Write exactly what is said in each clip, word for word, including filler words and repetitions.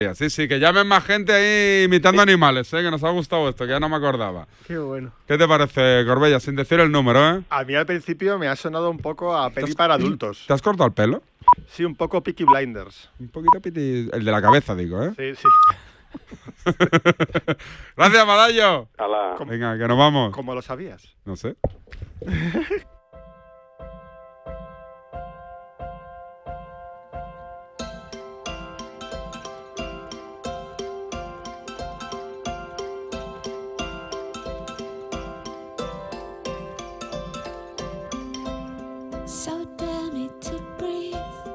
Sí, sí, que llamen más gente ahí imitando animales, ¿eh? Que nos ha gustado esto, que ya no me acordaba. Qué bueno. ¿Qué te parece, Corbella? Sin decir el número, ¿eh? A mí al principio me ha sonado un poco a peli para adultos. ¿Te has cortado el pelo? Sí, un poco Peaky Blinders. Un poquito piti... El de la cabeza, digo, ¿eh? Sí, sí. Gracias, Malayo. Hola. Venga, que nos vamos. ¿Cómo lo sabías? No sé. So dare me to breathe,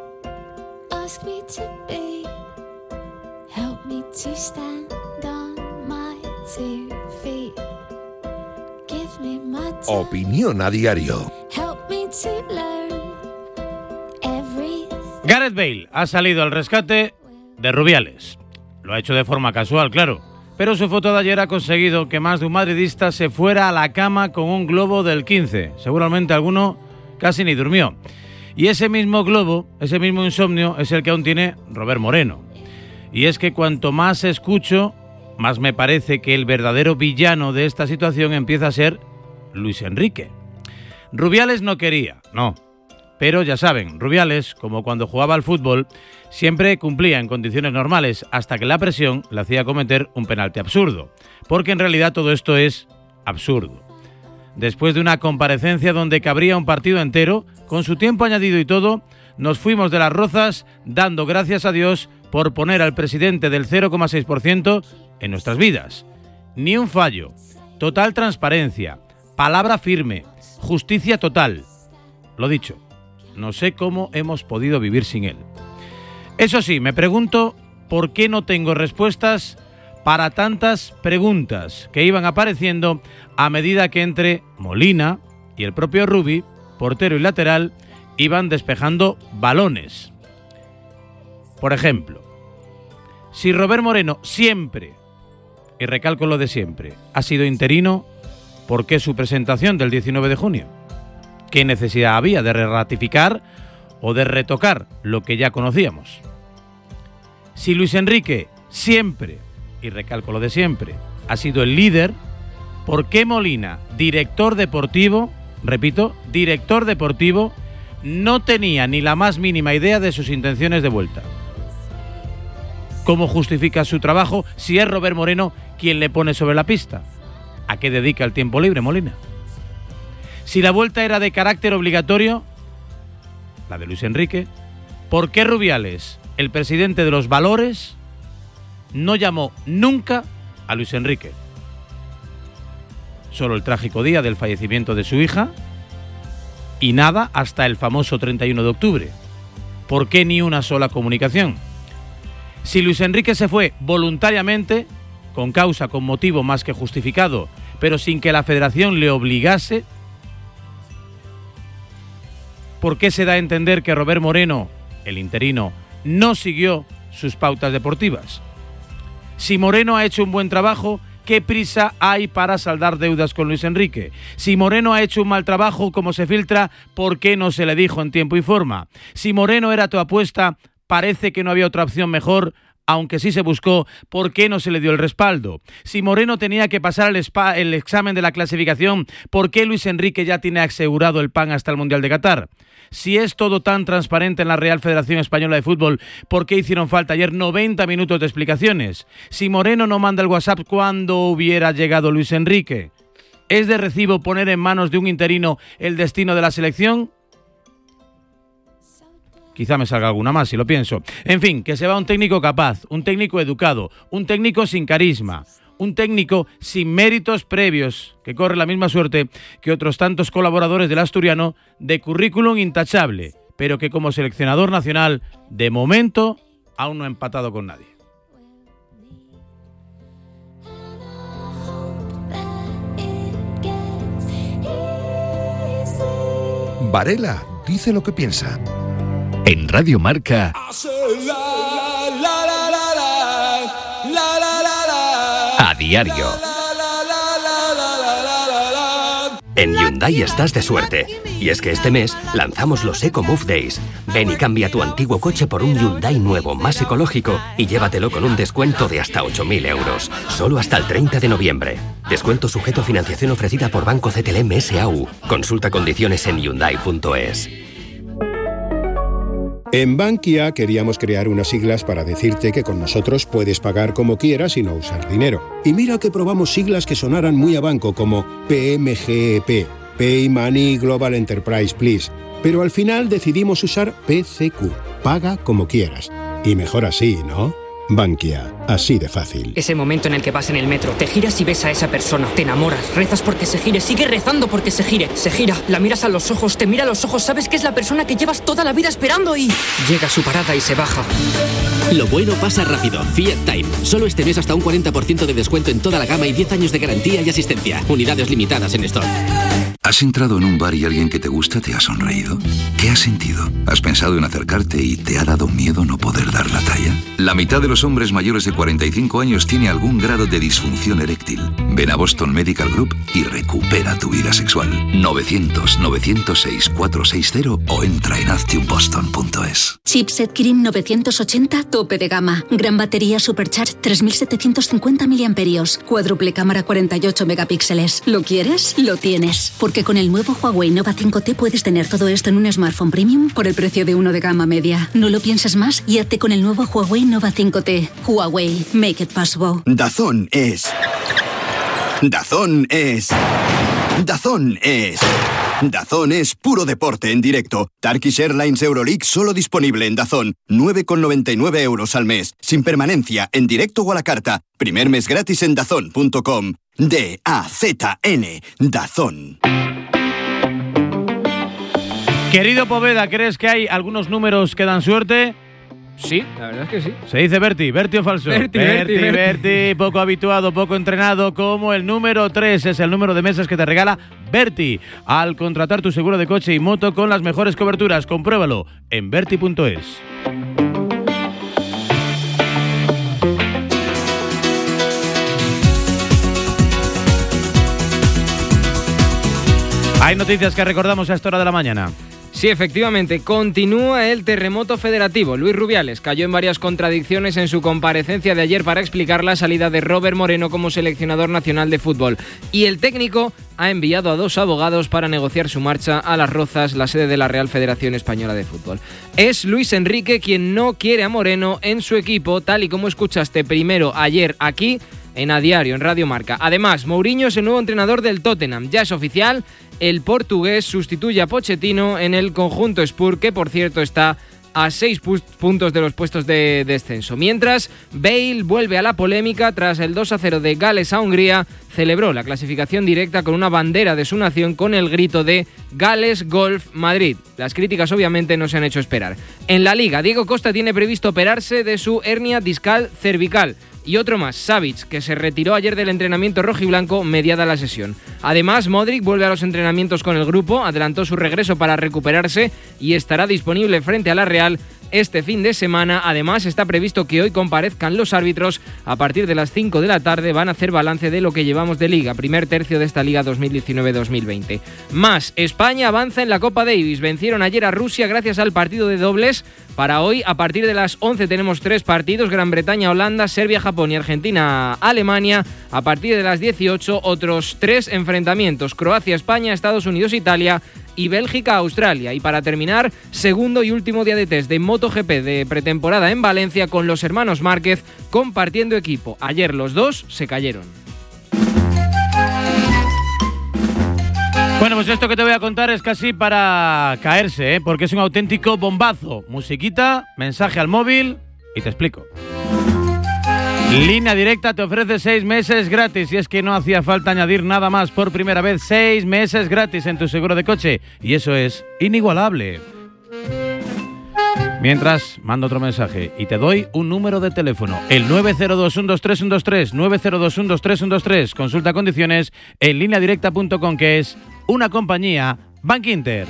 ask me to be, help me to stand on my two feet, give me my time, Opinión a diario. help me to learn everything. Gareth Bale ha salido al rescate de Rubiales. Lo ha hecho de forma casual, claro, pero su foto de ayer ha conseguido que más de un madridista se fuera a la cama con un globo del quince. Seguramente alguno casi ni durmió. Y ese mismo globo, ese mismo insomnio, es el que aún tiene Robert Moreno. Y es que cuanto más escucho, más me parece que el verdadero villano de esta situación empieza a ser Luis Enrique. Rubiales no quería, no. Pero ya saben, Rubiales, como cuando jugaba al fútbol, siempre cumplía en condiciones normales hasta que la presión le hacía cometer un penalti absurdo. Porque en realidad todo esto es absurdo. Después de una comparecencia donde cabría un partido entero, con su tiempo añadido y todo, nos fuimos de las Rozas dando gracias a Dios por poner al presidente del cero coma seis por ciento en nuestras vidas. Ni un fallo, total transparencia, palabra firme, justicia total. Lo dicho, no sé cómo hemos podido vivir sin él. Eso sí, me pregunto por qué no tengo respuestas para tantas preguntas que iban apareciendo a medida que entre Molina y el propio Rubi, portero y lateral, iban despejando balones. Por ejemplo, si Robert Moreno siempre, y recalco lo de siempre, ha sido interino, ¿por qué su presentación del diecinueve de junio? ¿Qué necesidad había de ratificar o de retocar lo que ya conocíamos? Si Luis Enrique siempre, y recalco lo de siempre, ha sido el líder, ¿por qué Molina, director deportivo, repito, director deportivo, no tenía ni la más mínima idea de sus intenciones de vuelta? ¿Cómo justifica su trabajo si es Robert Moreno quien le pone sobre la pista? ¿A qué dedica el tiempo libre, Molina? Si la vuelta era de carácter obligatorio, la de Luis Enrique, ¿por qué Rubiales, el presidente de los valores, no llamó nunca a Luis Enrique? Solo el trágico día del fallecimiento de su hija y nada hasta el famoso treinta y uno de octubre. ¿Por qué ni una sola comunicación? Si Luis Enrique se fue voluntariamente, con causa, con motivo más que justificado, pero sin que la federación le obligase, ¿por qué se da a entender que Robert Moreno, el interino, no siguió sus pautas deportivas? Si Moreno ha hecho un buen trabajo, ¿qué prisa hay para saldar deudas con Luis Enrique? Si Moreno ha hecho un mal trabajo, como se filtra, ¿por qué no se le dijo en tiempo y forma? Si Moreno era tu apuesta, parece que no había otra opción mejor, aunque sí se buscó, ¿por qué no se le dio el respaldo? Si Moreno tenía que pasar el, spa, el examen de la clasificación, ¿por qué Luis Enrique ya tiene asegurado el pan hasta el Mundial de Qatar? Si es todo tan transparente en la Real Federación Española de Fútbol, ¿por qué hicieron falta ayer noventa minutos de explicaciones? Si Moreno no manda el WhatsApp, ¿cuándo hubiera llegado Luis Enrique? ¿Es de recibo poner en manos de un interino el destino de la selección? Quizá me salga alguna más si lo pienso. En fin, que se va un técnico capaz, un técnico educado, un técnico sin carisma, un técnico sin méritos previos, que corre la misma suerte que otros tantos colaboradores del asturiano, de currículum intachable, pero que como seleccionador nacional, de momento, aún no ha empatado con nadie. Varela dice lo que piensa. En Radio Marca, a diario. En Hyundai estás de suerte. Y es que este mes lanzamos los Eco Move Days. Ven y cambia tu antiguo coche por un Hyundai nuevo, más ecológico, y llévatelo con un descuento de hasta ocho mil euros. Solo hasta el treinta de noviembre. Descuento sujeto a financiación ofrecida por Banco C T L M S A U. Consulta condiciones en hyundai punto es. En Bankia queríamos crear unas siglas para decirte que con nosotros puedes pagar como quieras y no usar dinero. Y mira que probamos siglas que sonaran muy a banco como P M G E P, Pay Money Global Enterprise Please. Pero al final decidimos usar P C Q, paga como quieras. Y mejor así, ¿no? Bankia, así de fácil. Ese momento en el que vas en el metro, te giras y ves a esa persona, te enamoras, rezas porque se gire, sigue rezando porque se gire, se gira, la miras a los ojos, te mira a los ojos, sabes que es la persona que llevas toda la vida esperando y llega a su parada y se baja. Lo bueno pasa rápido. Fiat Time. Solo este mes hasta un cuarenta por ciento de descuento en toda la gama y diez años de garantía y asistencia. Unidades limitadas en stock. ¿Has entrado en un bar y alguien que te gusta te ha sonreído? ¿Qué has sentido? ¿Has pensado en acercarte y te ha dado miedo no poder dar la talla? La mitad de los hombres mayores de cuarenta y cinco años tiene algún grado de disfunción eréctil. Ven a Boston Medical Group y recupera tu vida sexual. novecientos, novecientos seis, cuatrocientos sesenta o entra en aztium boston punto es. Chipset Kirin novecientos ochenta, tope de gama. Gran batería Supercharge tres mil setecientos cincuenta miliamperios. Cuádruple cámara cuarenta y ocho megapíxeles. ¿Lo quieres? Lo tienes. Porque con el nuevo Huawei Nova cinco T puedes tener todo esto en un smartphone premium por el precio de uno de gama media. No lo pienses más y hazte con el nuevo Huawei Nova cinco T. Huawei, make it possible. Dazón es... Dazón es... Dazón es... Dazón es puro deporte en directo. Turkish Airlines Euroleague solo disponible en Dazón. nueve con noventa y nueve euros al mes. Sin permanencia, en directo o a la carta. Primer mes gratis en dazón punto com. D A Z N. Dazón. Querido Poveda, ¿crees que hay algunos números que dan suerte? Sí, la verdad es que sí. Se dice Berti, ¿Berti o falso? Berti, Berti, Berti, Berti, Berti. poco habituado, poco entrenado, como el número tres es el número de meses que te regala Berti al contratar tu seguro de coche y moto con las mejores coberturas. Compruébalo en berti punto es. Hay noticias que recordamos a esta hora de la mañana. Sí, efectivamente, continúa el terremoto federativo. Luis Rubiales cayó en varias contradicciones en su comparecencia de ayer para explicar la salida de Robert Moreno como seleccionador nacional de fútbol. Y el técnico ha enviado a dos abogados para negociar su marcha a Las Rozas, la sede de la Real Federación Española de Fútbol. Es Luis Enrique quien no quiere a Moreno en su equipo, tal y como escuchaste primero ayer aquí en A Diario, en Radio Marca. Además, Mourinho es el nuevo entrenador del Tottenham. Ya es oficial, el portugués sustituye a Pochettino en el conjunto Spurs, que por cierto está a seis pu- puntos de los puestos de descenso. Mientras, Bale vuelve a la polémica tras el dos a cero de Gales a Hungría. Celebró la clasificación directa con una bandera de su nación con el grito de Gales Golf Madrid. Las críticas obviamente no se han hecho esperar. En la Liga, Diego Costa tiene previsto operarse de su hernia discal cervical. Y otro más, Savic, que se retiró ayer del entrenamiento rojiblanco mediada la sesión. Además, Modric vuelve a los entrenamientos con el grupo, adelantó su regreso para recuperarse y estará disponible frente a la Real este fin de semana. Además, está previsto que hoy comparezcan los árbitros. A partir de las cinco de la tarde van a hacer balance de lo que llevamos de Liga, primer tercio de esta Liga dos mil diecinueve dos mil veinte. Más, España avanza en la Copa Davis. Vencieron ayer a Rusia gracias al partido de dobles. Para hoy, a partir de las once tenemos tres partidos: Gran Bretaña, Holanda, Serbia, Japón y Argentina, Alemania. A partir de las dieciocho, otros tres enfrentamientos: Croacia, España, Estados Unidos, Italia y Bélgica, Australia. Y para terminar, segundo y último día de test de MotoGP de pretemporada en Valencia con los hermanos Márquez compartiendo equipo. Ayer los dos se cayeron. Bueno, pues esto que te voy a contar es casi para caerse, ¿eh? Porque es un auténtico bombazo. Musiquita, mensaje al móvil y te explico. Línea Directa te ofrece seis meses gratis y es que no hacía falta añadir nada más. Por primera vez, seis meses gratis en tu seguro de coche y eso es inigualable. Mientras, mando otro mensaje y te doy un número de teléfono, el nueve cero dos, uno dos tres, uno dos tres, nueve cero dos, uno dos tres, uno dos tres. Consulta condiciones en línea directa punto com, que es una compañía Bankinter.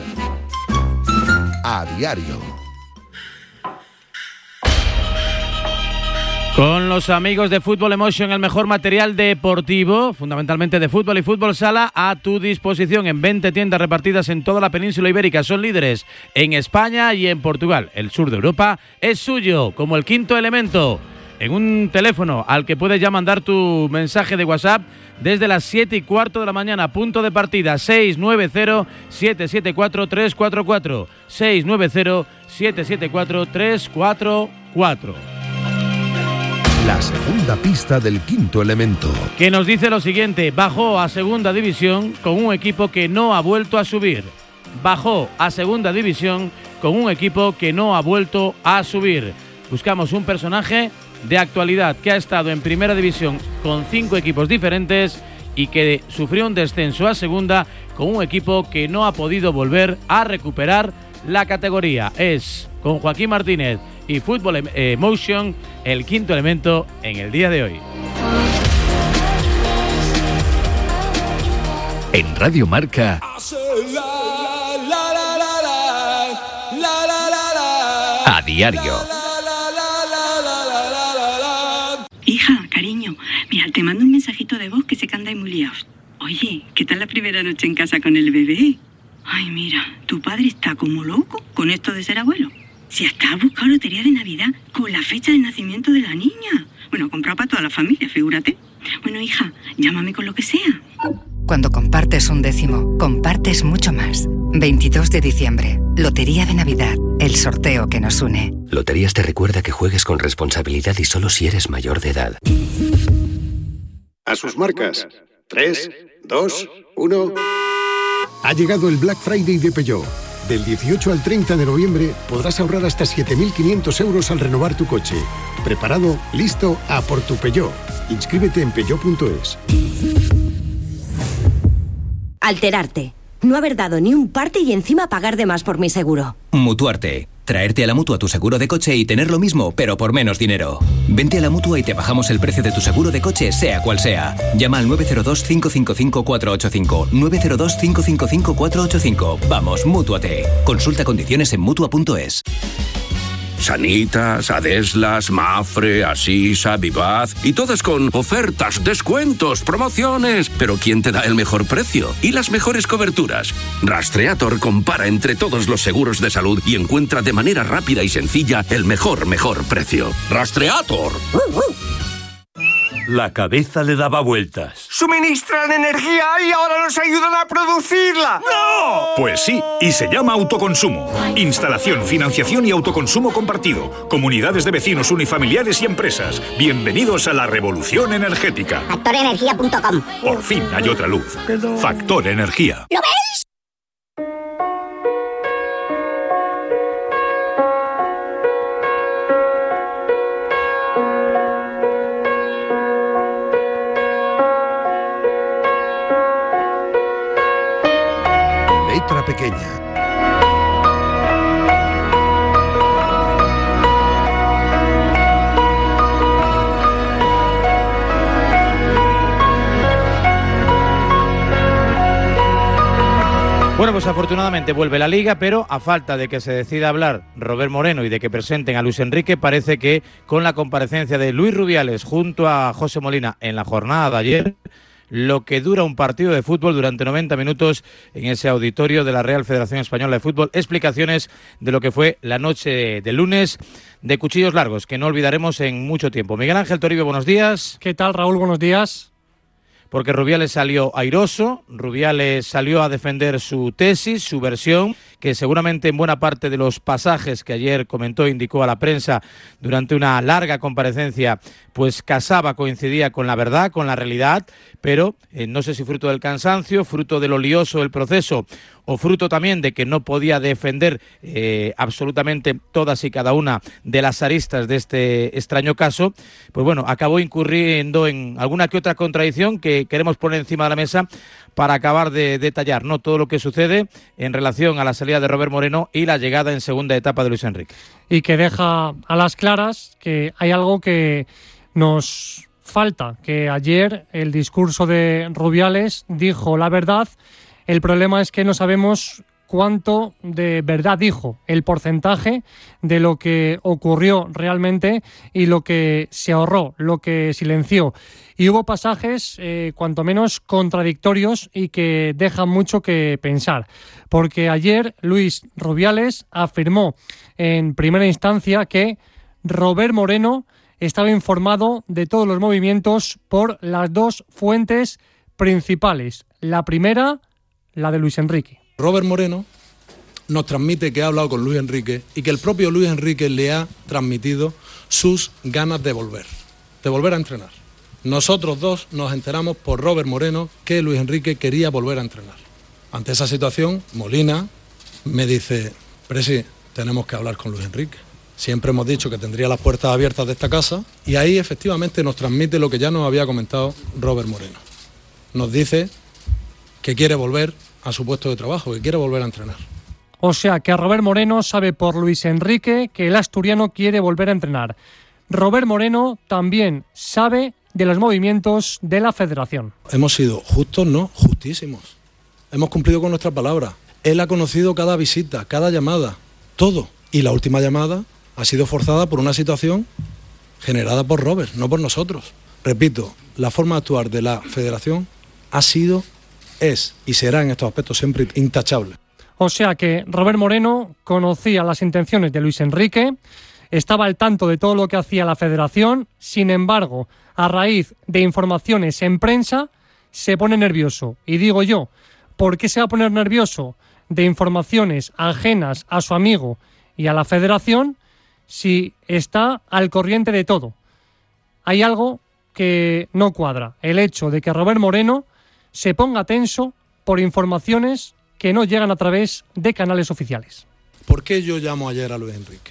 A diario. Con los amigos de Fútbol Emotion, el mejor material deportivo, fundamentalmente de fútbol y fútbol sala, a tu disposición en veinte tiendas repartidas en toda la península ibérica. Son líderes en España y en Portugal. El sur de Europa es suyo, como el Quinto Elemento. En un teléfono al que puedes ya mandar tu mensaje de WhatsApp desde las siete y cuarto de la mañana. Punto de partida seis nueve cero, siete siete cuatro, tres cuatro cuatro. seis nueve cero, siete siete cuatro, tres cuatro cuatro. La segunda pista del Quinto Elemento. Que nos dice lo siguiente: bajó a segunda división con un equipo que no ha vuelto a subir. Bajó a segunda división con un equipo que no ha vuelto a subir. Buscamos un personaje de actualidad que ha estado en primera división con cinco equipos diferentes y que sufrió un descenso a segunda con un equipo que no ha podido volver a recuperar la categoría. Es con Joaquín Martínez y Fútbol Emotion, el Quinto Elemento en el día de hoy. En Radio Marca, a diario. Hija, cariño, mira, te mando un mensajito de voz que sé que andáis muy liados. Oye, ¿qué tal la primera noche en casa con el bebé? Ay, mira, tu padre está como loco con esto de ser abuelo. Si hasta ha buscado lotería de Navidad con la fecha de nacimiento de la niña. Bueno, comprado para toda la familia, figúrate. Bueno, hija, llámame con lo que sea. Cuando compartes un décimo, compartes mucho más. veintidós de diciembre, Lotería de Navidad, el sorteo que nos une. Loterías te recuerda que juegues con responsabilidad y solo si eres mayor de edad. A sus marcas. tres, dos, uno... Ha llegado el Black Friday de Peugeot. Del dieciocho al treinta de noviembre podrás ahorrar hasta siete mil quinientos euros al renovar tu coche. ¿Preparado? ¿Listo? A por tu Peugeot. Inscríbete en peugeot punto es. Alterarte. No haber dado ni un parte y encima pagar de más por mi seguro. Mutuarte. Traerte a la Mutua tu seguro de coche y tener lo mismo, pero por menos dinero. Vente a la Mutua y te bajamos el precio de tu seguro de coche, sea cual sea. Llama al nueve cero dos, cinco cinco cinco, cuatro ocho cinco. nueve cero dos, cinco cinco cinco, cuatro ocho cinco. Vamos, Mútuate. Consulta condiciones en mutua punto es. Sanitas, Adeslas, Mafre, Asisa, Vivaz y todas con ofertas, descuentos, promociones. Pero ¿quién te da el mejor precio y las mejores coberturas? Rastreator compara entre todos los seguros de salud y encuentra de manera rápida y sencilla el mejor, mejor precio. ¡Rastreator! La cabeza le daba vueltas. ¡Suministran energía y ahora nos ayudan a producirla! ¡No! Pues sí, y se llama autoconsumo. Instalación, financiación y autoconsumo compartido. Comunidades de vecinos, unifamiliares y empresas. Bienvenidos a la revolución energética. factor energía punto com. Por fin hay otra luz. Factor Energía. ¿Lo veis? Letra pequeña. Bueno, pues afortunadamente vuelve la Liga, pero a falta de que se decida hablar Robert Moreno y de que presenten a Luis Enrique, parece que con la comparecencia de Luis Rubiales junto a José Molina en la jornada de ayer, lo que dura un partido de fútbol durante noventa minutos en ese auditorio de la Real Federación Española de Fútbol. Explicaciones de lo que fue la noche de lunes de cuchillos largos, que no olvidaremos en mucho tiempo. Miguel Ángel Toribio, buenos días. ¿Qué tal, Raúl? Buenos días. Porque Rubiales salió airoso, Rubiales salió a defender su tesis, su versión, que seguramente en buena parte de los pasajes que ayer comentó, indicó a la prensa durante una larga comparecencia, pues casaba, coincidía con la verdad, con la realidad, pero eh, no sé si fruto del cansancio, fruto de lo lioso del proceso o fruto también de que no podía defender eh, absolutamente todas y cada una de las aristas de este extraño caso, pues bueno, acabó incurriendo en alguna que otra contradicción que queremos poner encima de la mesa para acabar de detallar, ¿no?, todo lo que sucede en relación a la salida de Robert Moreno y la llegada en segunda etapa de Luis Enrique. Y que deja a las claras que hay algo que nos falta, que ayer el discurso de Rubiales dijo la verdad. El problema es que no sabemos cuánto de verdad dijo, el porcentaje de lo que ocurrió realmente y lo que se ahorró, lo que silenció. Y hubo pasajes, eh, cuanto menos contradictorios y que dejan mucho que pensar. Porque ayer Luis Rubiales afirmó en primera instancia que Robert Moreno estaba informado de todos los movimientos por las dos fuentes principales. La primera, la de Luis Enrique. Robert Moreno nos transmite que ha hablado con Luis Enrique y que el propio Luis Enrique le ha transmitido sus ganas de volver, de volver a entrenar. Nosotros dos nos enteramos por Robert Moreno que Luis Enrique quería volver a entrenar. Ante esa situación, Molina me dice, Presi, tenemos que hablar con Luis Enrique. Siempre hemos dicho que tendría las puertas abiertas de esta casa y ahí efectivamente nos transmite lo que ya nos había comentado Robert Moreno. Nos dice que quiere volver a su puesto de trabajo, que quiere volver a entrenar. O sea, que Robert Moreno sabe por Luis Enrique que el asturiano quiere volver a entrenar. Robert Moreno también sabe de los movimientos de la federación. Hemos sido justos, no, justísimos. Hemos cumplido con nuestra palabra. Él ha conocido cada visita, cada llamada, todo. Y la última llamada ha sido forzada por una situación generada por Robert, no por nosotros. Repito, la forma de actuar de la federación ha sido, es y será en estos aspectos siempre intachable. O sea que Robert Moreno conocía las intenciones de Luis Enrique, estaba al tanto de todo lo que hacía la federación, sin embargo, a raíz de informaciones en prensa, se pone nervioso. Y digo yo, ¿por qué se va a poner nervioso de informaciones ajenas a su amigo y a la federación si está al corriente de todo? Hay algo que no cuadra, el hecho de que Robert Moreno se ponga tenso por informaciones que no llegan a través de canales oficiales. ¿Por qué yo llamo ayer a Luis Enrique?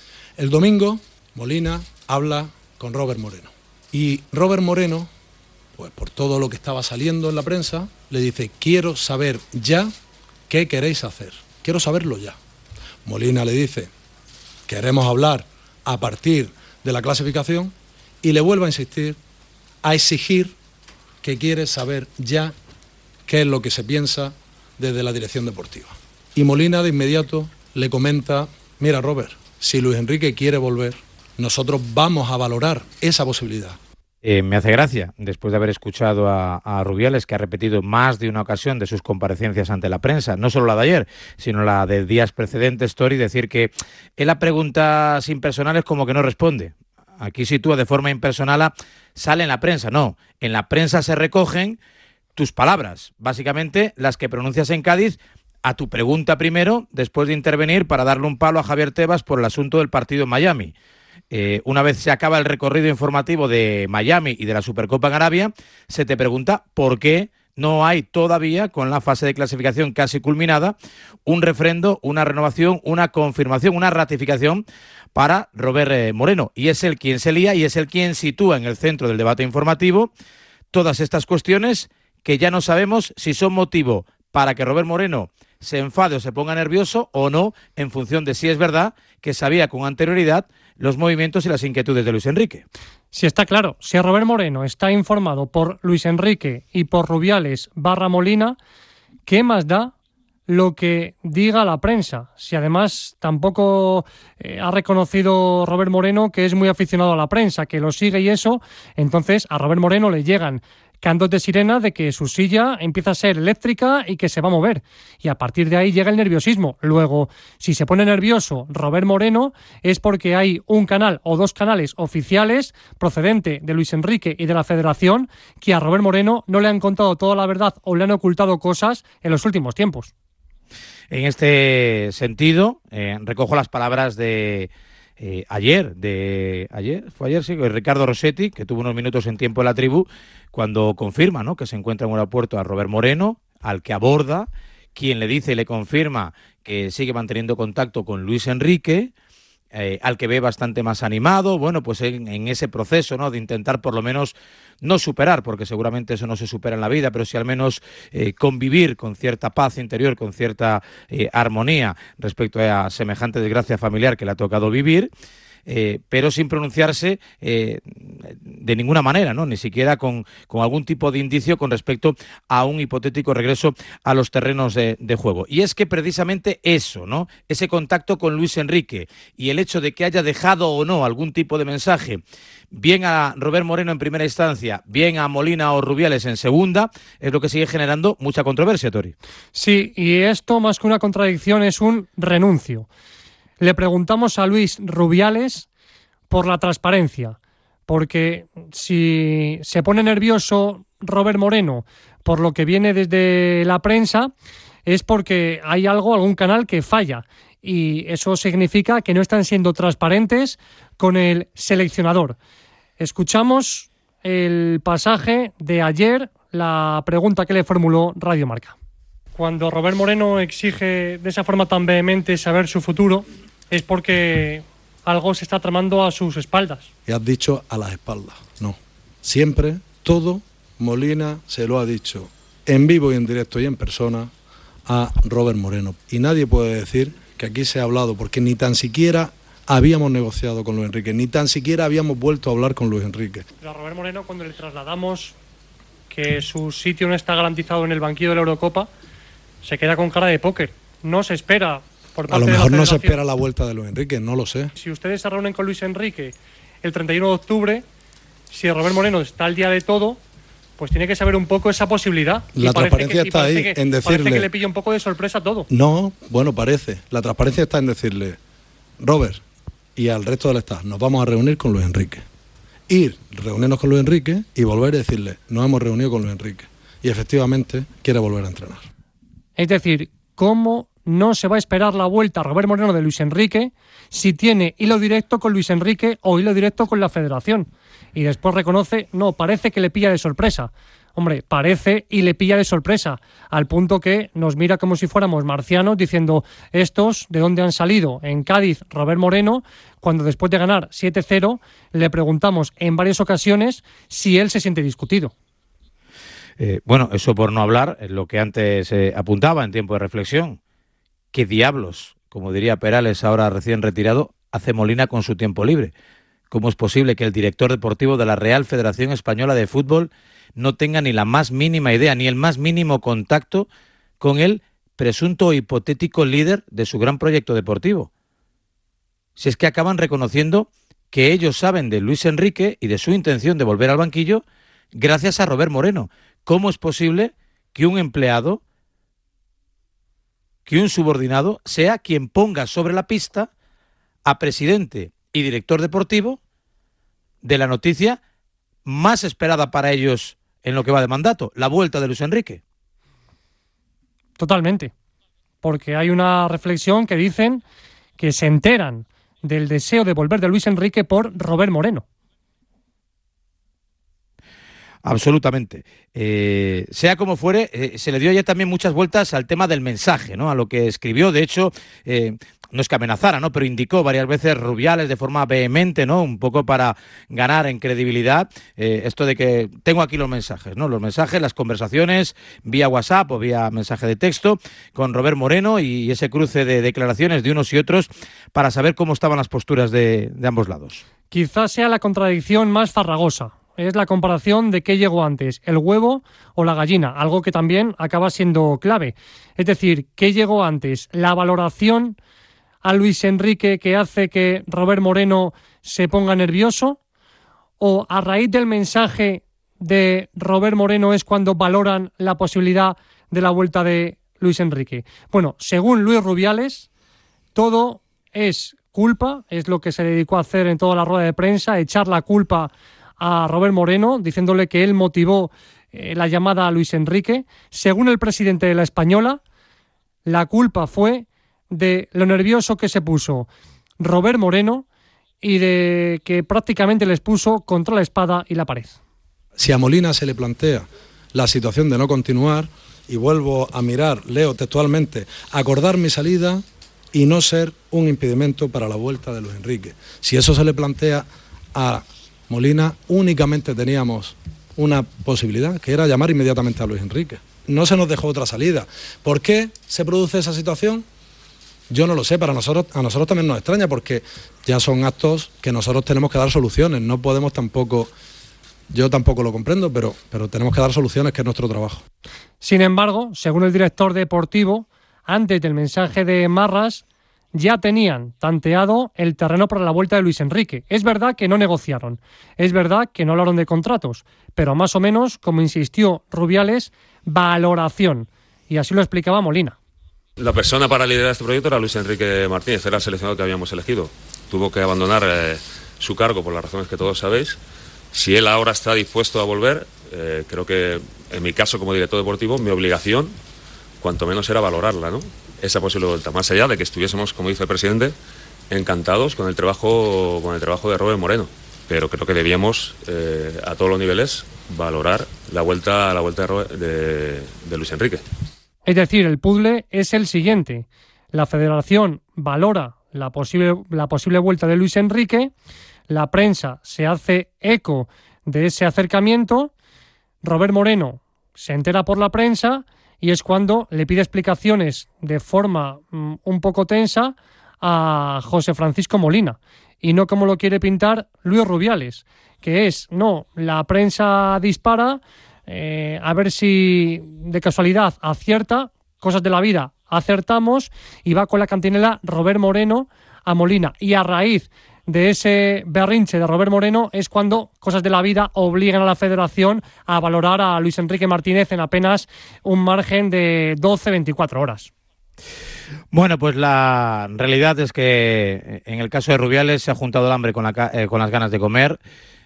El domingo, Molina habla con Robert Moreno. Y Robert Moreno, pues por todo lo que estaba saliendo en la prensa, le dice, quiero saber ya qué queréis hacer. Quiero saberlo ya. Molina le dice, queremos hablar a partir de la clasificación, y le vuelve a insistir, a exigir que quiere saber ya qué es lo que se piensa desde la dirección deportiva. Y Molina de inmediato le comenta, mira Robert, si Luis Enrique quiere volver, nosotros vamos a valorar esa posibilidad. Eh, me hace gracia, después de haber escuchado a, a Rubiales, que ha repetido más de una ocasión de sus comparecencias ante la prensa, no solo la de ayer, sino la de días precedentes, Tori, decir que él a preguntas impersonales como que no responde. Aquí sitúa de forma impersonal a, sale en la prensa. No, en la prensa se recogen tus palabras, básicamente las que pronuncias en Cádiz a tu pregunta primero, después de intervenir para darle un palo a Javier Tebas por el asunto del partido en Miami. Eh, una vez se acaba el recorrido informativo de Miami y de la Supercopa en Arabia, se te pregunta por qué no hay todavía, con la fase de clasificación casi culminada, un refrendo, una renovación, una confirmación, una ratificación para Robert Moreno. Y es él quien se lía y es él quien sitúa en el centro del debate informativo todas estas cuestiones que ya no sabemos si son motivo para que Robert Moreno se enfade o se ponga nervioso o no, en función de si es verdad que sabía con anterioridad los movimientos y las inquietudes de Luis Enrique. Si está claro, si Robert Moreno está informado por Luis Enrique y por Rubiales barra Molina, ¿qué más da lo que diga la prensa? Si además tampoco eh, ha reconocido Robert Moreno que es muy aficionado a la prensa, que lo sigue y eso, entonces a Robert Moreno le llegan cantos de sirena de que su silla empieza a ser eléctrica y que se va a mover. Y a partir de ahí llega el nerviosismo. Luego, si se pone nervioso Robert Moreno es porque hay un canal o dos canales oficiales procedente de Luis Enrique y de la Federación que a Robert Moreno no le han contado toda la verdad o le han ocultado cosas en los últimos tiempos. En este sentido, eh, recojo las palabras de eh, ayer, de ayer, fue ayer, sí, Ricardo Rossetti, que tuvo unos minutos en Tiempo en la Tribu, cuando confirma, ¿no?, que se encuentra en un aeropuerto a Robert Moreno, al que aborda, quien le dice y le confirma que sigue manteniendo contacto con Luis Enrique, eh, al que ve bastante más animado, bueno, pues en, en ese proceso, ¿no?, de intentar por lo menos no superar, porque seguramente eso no se supera en la vida, pero sí al menos eh, convivir con cierta paz interior, con cierta eh, armonía respecto a semejante desgracia familiar que le ha tocado vivir. Eh, pero sin pronunciarse eh, de ninguna manera, ¿no? Ni siquiera con, con algún tipo de indicio con respecto a un hipotético regreso a los terrenos de, de juego. Y es que precisamente eso, ¿no? Ese contacto con Luis Enrique y el hecho de que haya dejado o no algún tipo de mensaje, bien a Robert Moreno en primera instancia, bien a Molina o Rubiales en segunda, es lo que sigue generando mucha controversia, Tori. Sí, y esto más que una contradicción es un renuncio. Le preguntamos a Luis Rubiales por la transparencia, porque si se pone nervioso Robert Moreno por lo que viene desde la prensa, es porque hay algo, algún canal que falla, y eso significa que no están siendo transparentes con el seleccionador. Escuchamos el pasaje de ayer, la pregunta que le formuló Radio Marca. Cuando Robert Moreno exige de esa forma tan vehemente saber su futuro, es porque algo se está tramando a sus espaldas. Y has dicho a las espaldas. No. Siempre, todo, Molina se lo ha dicho en vivo y en directo y en persona a Robert Moreno. Y nadie puede decir que aquí se ha hablado, porque ni tan siquiera habíamos negociado con Luis Enrique, ni tan siquiera habíamos vuelto a hablar con Luis Enrique. Pero a Robert Moreno, cuando le trasladamos que su sitio no está garantizado en el banquillo de la Eurocopa, se queda con cara de póker. No se espera por parte A lo de la mejor no se Federación. espera la vuelta de Luis Enrique, no lo sé. Si ustedes se reúnen con Luis Enrique el treinta y uno de octubre, si Robert Moreno está al día de todo, pues tiene que saber un poco esa posibilidad. La Y parece transparencia que- y está parece ahí, que- en Parece decirle... que le pilla un poco de sorpresa todo. No, bueno, parece. La transparencia está en decirle, Robert y al resto del staff, nos vamos a reunir con Luis Enrique. Ir, reunirnos con Luis Enrique y volver a decirle, nos hemos reunido con Luis Enrique. Y efectivamente quiere volver a entrenar. Es decir, ¿cómo no se va a esperar la vuelta a Robert Moreno de Luis Enrique si tiene hilo directo con Luis Enrique o hilo directo con la Federación? Y después reconoce, no, parece que le pilla de sorpresa. Hombre, parece y le pilla de sorpresa, al punto que nos mira como si fuéramos marcianos diciendo, estos, ¿de dónde han salido? En Cádiz, Robert Moreno, cuando después de ganar siete cero, le preguntamos en varias ocasiones si él se siente discutido. Eh, bueno, eso por no hablar, lo que antes eh, apuntaba en tiempo de reflexión. ¿Qué diablos, como diría Perales, ahora recién retirado, hace Molina con su tiempo libre? ¿Cómo es posible que el director deportivo de la Real Federación Española de Fútbol no tenga ni la más mínima idea, ni el más mínimo contacto con el presunto o hipotético líder de su gran proyecto deportivo? Si es que acaban reconociendo que ellos saben de Luis Enrique y de su intención de volver al banquillo gracias a Robert Moreno. ¿Cómo es posible que un empleado, que un subordinado, sea quien ponga sobre la pista a presidente y director deportivo de la noticia más esperada para ellos en lo que va de mandato, la vuelta de Luis Enrique? Totalmente. Porque hay una reflexión que dicen que se enteran del deseo de volver de Luis Enrique por Robert Moreno. Absolutamente. Eh, sea como fuere, eh, se le dio ya también muchas vueltas al tema del mensaje, ¿no? A lo que escribió. De hecho, eh, no es que amenazara, ¿no? Pero indicó varias veces Rubiales de forma vehemente, ¿no? Un poco para ganar en credibilidad, eh, esto de que tengo aquí los mensajes, ¿no? Los mensajes, las conversaciones vía WhatsApp o vía mensaje de texto con Robert Moreno y ese cruce de declaraciones de unos y otros para saber cómo estaban las posturas de, de ambos lados. Quizás sea la contradicción más farragosa. Es la comparación de qué llegó antes, el huevo o la gallina, algo que también acaba siendo clave. Es decir, ¿qué llegó antes? ¿La valoración a Luis Enrique que hace que Robert Moreno se ponga nervioso? ¿O a raíz del mensaje de Robert Moreno es cuando valoran la posibilidad de la vuelta de Luis Enrique? Bueno, según Luis Rubiales, todo es culpa, es lo que se dedicó a hacer en toda la rueda de prensa, echar la culpa a Robert Moreno, diciéndole que él motivó eh, la llamada a Luis Enrique. Según el presidente de la Española, la culpa fue de lo nervioso que se puso Robert Moreno y de que prácticamente les puso contra la espada y la pared. Si a Molina se le plantea la situación de no continuar, y vuelvo a mirar, leo textualmente, acordar mi salida y no ser un impedimento para la vuelta de Luis Enrique. Si eso se le plantea a Molina, únicamente teníamos una posibilidad, que era llamar inmediatamente a Luis Enrique. No se nos dejó otra salida. ¿Por qué se produce esa situación? Yo no lo sé, para nosotros, a nosotros también nos extraña, porque ya son actos que nosotros tenemos que dar soluciones. No podemos tampoco Yo tampoco lo comprendo, pero, pero tenemos que dar soluciones, que es nuestro trabajo. Sin embargo, según el director deportivo, antes del mensaje de Marras, ya tenían tanteado el terreno para la vuelta de Luis Enrique. Es verdad que no negociaron, es verdad que no hablaron de contratos, pero más o menos, como insistió Rubiales, valoración. Y así lo explicaba Molina. La persona para liderar este proyecto era Luis Enrique Martínez, era el seleccionador que habíamos elegido. Tuvo que abandonar eh, su cargo por las razones que todos sabéis. Si él ahora está dispuesto a volver, eh, creo que en mi caso como director deportivo, mi obligación, cuanto menos era valorarla, ¿no? Esa posible vuelta, más allá de que estuviésemos, como dice el presidente, encantados con el trabajo, con el trabajo de Robert Moreno. Pero creo que debíamos, eh, a todos los niveles, valorar la vuelta, la vuelta de, Robert, de, de Luis Enrique. Es decir, el puzzle es el siguiente. La Federación valora la posible, la posible vuelta de Luis Enrique, la prensa se hace eco de ese acercamiento, Robert Moreno se entera por la prensa y es cuando le pide explicaciones de forma mm, un poco tensa a José Francisco Molina. Y no como lo quiere pintar Luis Rubiales, que es, no, la prensa dispara, eh, a ver si de casualidad acierta, cosas de la vida, acertamos, y va con la cantinela Robert Moreno a Molina. Y a raíz de ese berrinche de Robert Moreno es cuando cosas de la vida obligan a la Federación a valorar a Luis Enrique Martínez en apenas un margen de doce a veinticuatro horas. Bueno, pues la realidad es que en el caso de Rubiales se ha juntado el hambre con, la, eh, con las ganas de comer.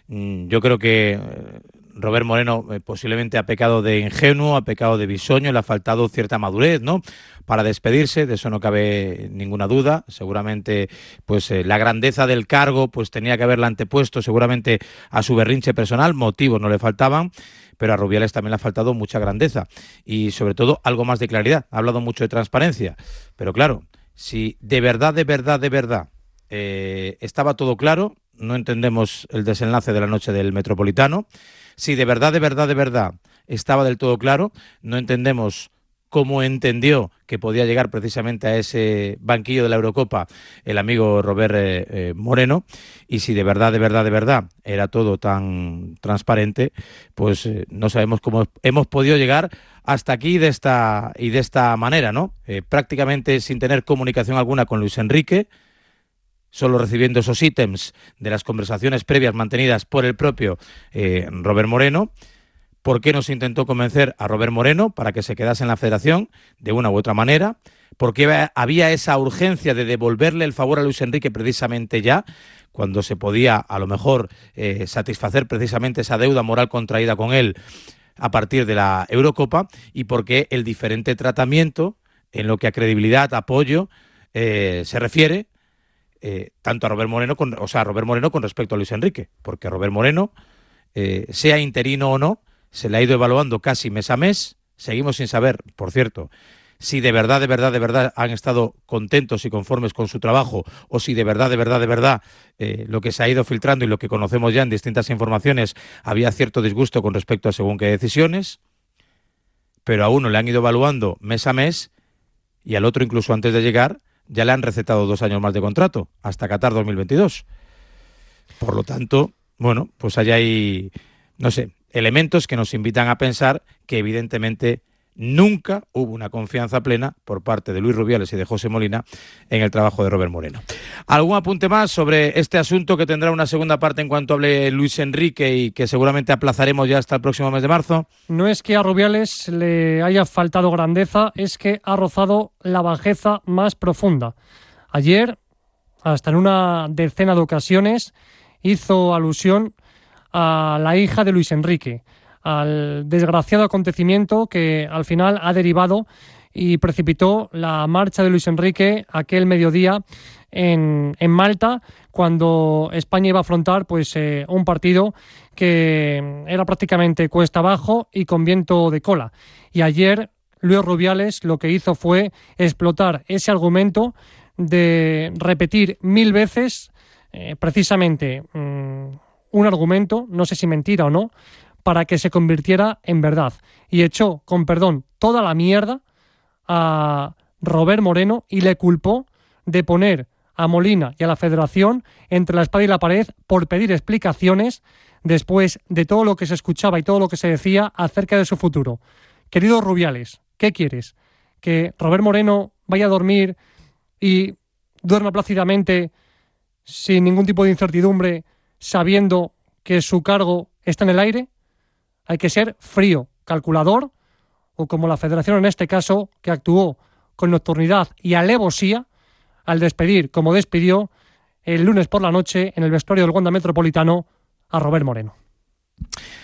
Yo creo que Robert Moreno eh, posiblemente ha pecado de ingenuo, ha pecado de bisoño, le ha faltado cierta madurez, ¿no?, para despedirse, de eso no cabe ninguna duda. Seguramente pues eh, la grandeza del cargo pues tenía que haberla antepuesto seguramente a su berrinche personal, motivos no le faltaban, pero a Rubiales también le ha faltado mucha grandeza y sobre todo algo más de claridad. Ha hablado mucho de transparencia, pero claro, si de verdad, de verdad, de verdad eh, estaba todo claro, no entendemos el desenlace de la noche del Metropolitano. Si de verdad, de verdad, de verdad estaba del todo claro, no entendemos cómo entendió que podía llegar precisamente a ese banquillo de la Eurocopa el amigo Robert eh, eh, Moreno. Y si de verdad, de verdad, de verdad era todo tan transparente, pues eh, no sabemos cómo hemos podido llegar hasta aquí de esta y de esta manera, ¿no? Eh, prácticamente sin tener comunicación alguna con Luis Enrique, solo recibiendo esos ítems de las conversaciones previas mantenidas por el propio eh, Robert Moreno. ¿Por qué no se intentó convencer a Robert Moreno para que se quedase en la Federación de una u otra manera? ¿Por qué había esa urgencia de devolverle el favor a Luis Enrique precisamente ya, cuando se podía a lo mejor eh, satisfacer precisamente esa deuda moral contraída con él a partir de la Eurocopa? ¿Y por qué el diferente tratamiento en lo que a credibilidad, apoyo eh, se refiere, eh, tanto a Robert Moreno, con, o sea, a Robert Moreno con respecto a Luis Enrique? Porque Robert Moreno, eh, sea interino o no, se le ha ido evaluando casi mes a mes. Seguimos sin saber, por cierto, si de verdad, de verdad, de verdad han estado contentos y conformes con su trabajo, o si de verdad, de verdad, de verdad eh, lo que se ha ido filtrando y lo que conocemos ya en distintas informaciones, había cierto disgusto con respecto a según qué decisiones. Pero a uno le han ido evaluando mes a mes y al otro, incluso antes de llegar, ya le han recetado dos años más de contrato, hasta Qatar dos mil veintidós. Por lo tanto, bueno, pues allá hay, no sé, elementos que nos invitan a pensar que evidentemente nunca hubo una confianza plena por parte de Luis Rubiales y de José Molina en el trabajo de Robert Moreno. ¿Algún apunte más sobre este asunto, que tendrá una segunda parte en cuanto hable Luis Enrique y que seguramente aplazaremos ya hasta el próximo mes de marzo? No es que a Rubiales le haya faltado grandeza, es que ha rozado la bajeza más profunda. Ayer, hasta en una decena de ocasiones, hizo alusión a la hija de Luis Enrique, al desgraciado acontecimiento que al final ha derivado y precipitó la marcha de Luis Enrique aquel mediodía en, en Malta, cuando España iba a afrontar pues eh, un partido que era prácticamente cuesta abajo y con viento de cola. Y ayer Luis Rubiales lo que hizo fue explotar ese argumento de repetir mil veces eh, precisamente mmm, un argumento, no sé si mentira o no, para que se convirtiera en verdad. Y echó, con perdón, toda la mierda a Robert Moreno y le culpó de poner a Molina y a la Federación entre la espada y la pared por pedir explicaciones después de todo lo que se escuchaba y todo lo que se decía acerca de su futuro. Querido Rubiales, ¿qué quieres? ¿Que Robert Moreno vaya a dormir y duerma plácidamente sin ningún tipo de incertidumbre, sabiendo que su cargo está en el aire? Hay que ser frío, calculador, o como la Federación en este caso, que actuó con nocturnidad y alevosía al despedir, como despidió el lunes por la noche en el vestuario del Wanda Metropolitano, a Robert Moreno.